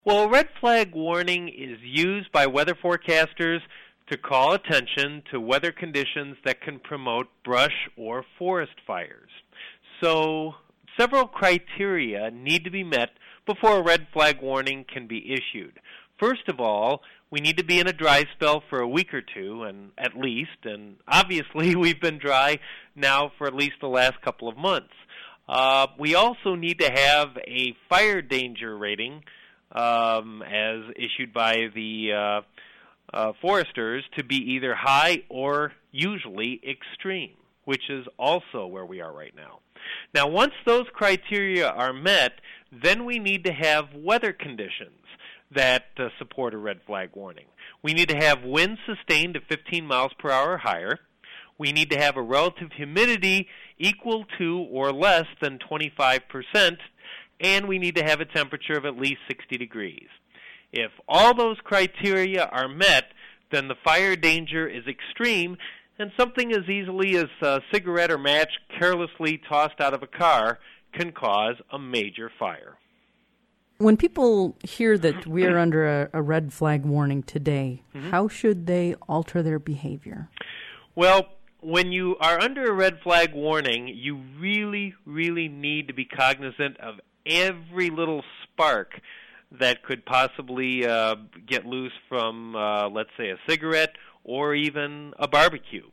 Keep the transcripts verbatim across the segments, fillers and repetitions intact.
Well, a red flag warning is used by weather forecasters to call attention to weather conditions that can promote brush or forest fires. So, several criteria need to be met before a red flag warning can be issued. First of all, we need to be in a dry spell for a week or two, and at least, and obviously we've been dry now for at least the last couple of months. Uh, we also need to have a fire danger rating Um, as issued by the uh, uh, foresters to be either high or usually extreme, which is also where we are right now. Now, once those criteria are met, then we need to have weather conditions that uh, support a red flag warning. We need to have winds sustained at fifteen miles per hour or higher. We need to have a relative humidity equal to or less than twenty-five percent, and we need to have a temperature of at least sixty degrees. If all those criteria are met, then the fire danger is extreme, and something as easily as a cigarette or match carelessly tossed out of a car can cause a major fire. When people hear that we're under a, a red flag warning today, mm-hmm. how should they alter their behavior? Well, when you are under a red flag warning, you really, really need to be cognizant of every little spark that could possibly uh, get loose from, uh, let's say, a cigarette or even a barbecue.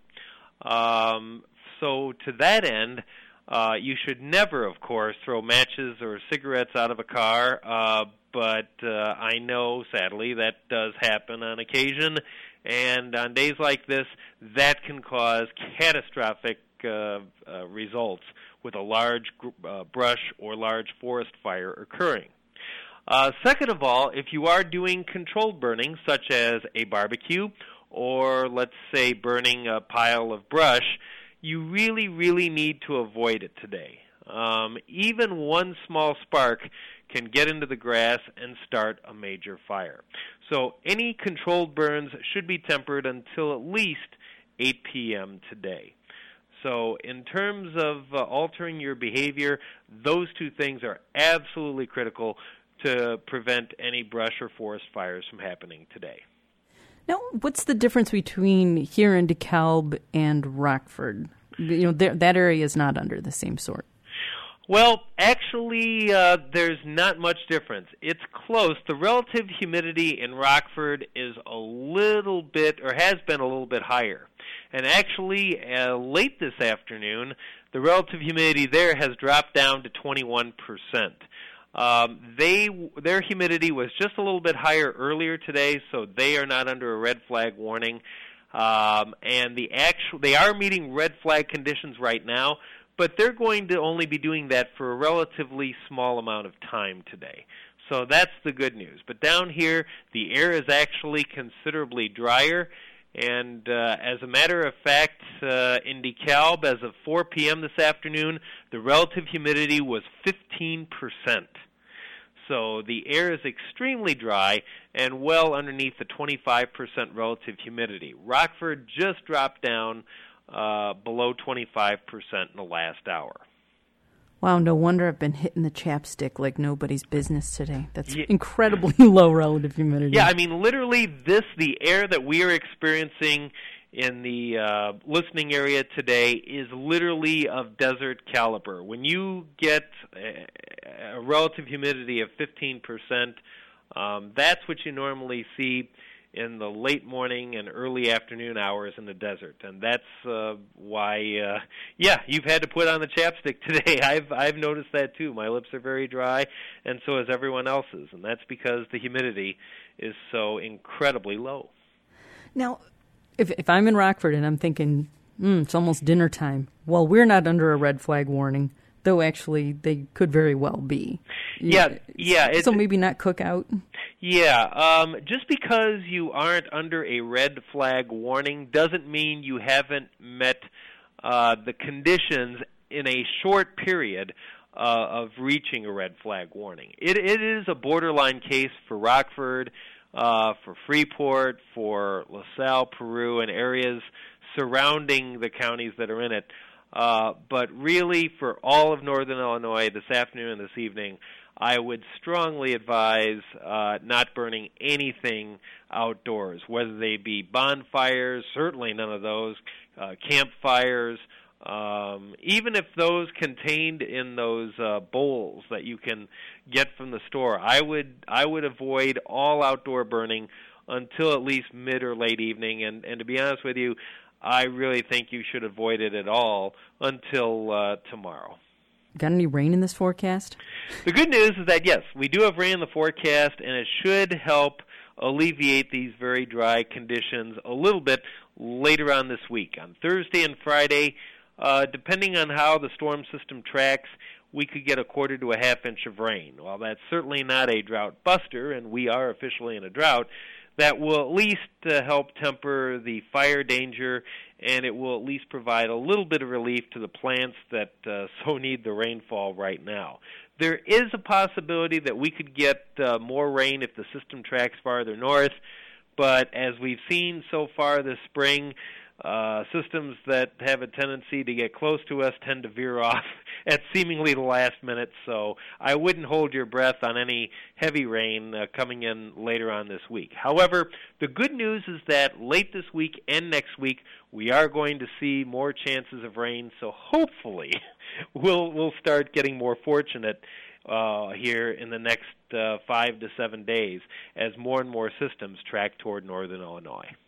Um, so to that end, uh, you should never, of course, throw matches or cigarettes out of a car, uh, but uh, I know, sadly, that does happen on occasion, and on days like this, that can cause catastrophic uh, uh, results with a large uh, brush or large forest fire occurring. Uh, second of all, if you are doing controlled burning, such as a barbecue or, let's say, burning a pile of brush, you really, really need to avoid it today. Um, even one small spark can get into the grass and start a major fire. So any controlled burns should be tempered until at least eight p.m. today. So in terms of uh, altering your behavior, those two things are absolutely critical to prevent any brush or forest fires from happening today. Now, what's the difference between here in DeKalb and Rockford? You know, that area is not under the same sort. Well, actually, uh, there's not much difference. It's close. The relative humidity in Rockford is a little bit, or has been a little bit higher. And actually, uh, late this afternoon, the relative humidity there has dropped down to twenty-one percent. Um, they their humidity was just a little bit higher earlier today, so they are not under a red flag warning. Um, and the actual they are meeting red flag conditions right now, but they're going to only be doing that for a relatively small amount of time today. So that's the good news. But down here, the air is actually considerably drier. And uh, as a matter of fact, uh, in DeKalb, as of four p.m. this afternoon, the relative humidity was fifteen percent. So the air is extremely dry and well underneath the twenty-five percent relative humidity. Rockford just dropped down uh, below twenty-five percent in the last hour. Wow, no wonder I've been hitting the chapstick like nobody's business today. That's yeah. incredibly low relative humidity. Yeah, I mean, literally this, the air that we are experiencing in the uh, listening area today is literally of desert caliber. When you get a, a relative humidity of fifteen percent, um, that's what you normally see in the late morning and early afternoon hours in the desert, and that's uh, why, uh, yeah, you've had to put on the chapstick today. I've I've noticed that too. My lips are very dry, and so is everyone else's, and that's because the humidity is so incredibly low. Now, if if I'm in Rockford and I'm thinking, mm, it's almost dinner time, well, we're not under a red flag warning, though actually they could very well be. Yeah, yeah. So maybe not cook out? Yeah, um, just because you aren't under a red flag warning doesn't mean you haven't met uh, the conditions in a short period uh, of reaching a red flag warning. It, it is a borderline case for Rockford, uh, for Freeport, for LaSalle, Peru, and areas surrounding the counties that are in it. Uh, but really, for all of northern Illinois this afternoon and this evening, I would strongly advise uh, not burning anything outdoors, whether they be bonfires, certainly none of those, uh, campfires, um, even if those contained in those uh, bowls that you can get from the store. I would I would avoid all outdoor burning until at least mid or late evening, and, and to be honest with you, I really think you should avoid it at all until uh, tomorrow. Got any rain in this forecast? The good news is that, yes, we do have rain in the forecast, and it should help alleviate these very dry conditions a little bit later on this week. On Thursday and Friday, uh, depending on how the storm system tracks, we could get a quarter to a half inch of rain. While that's certainly not a drought buster, and we are officially in a drought, that will at least uh, help temper the fire danger, and it will at least provide a little bit of relief to the plants that uh, so need the rainfall right now. There is a possibility that we could get uh, more rain if the system tracks farther north, but as we've seen so far this spring, uh, systems that have a tendency to get close to us tend to veer off at seemingly the last minute, so I wouldn't hold your breath on any heavy rain uh, coming in later on this week. However, the good news is that late this week and next week, we are going to see more chances of rain, so hopefully we'll we'll start getting more fortunate uh, here in the next uh, five to seven days as more and more systems track toward northern Illinois.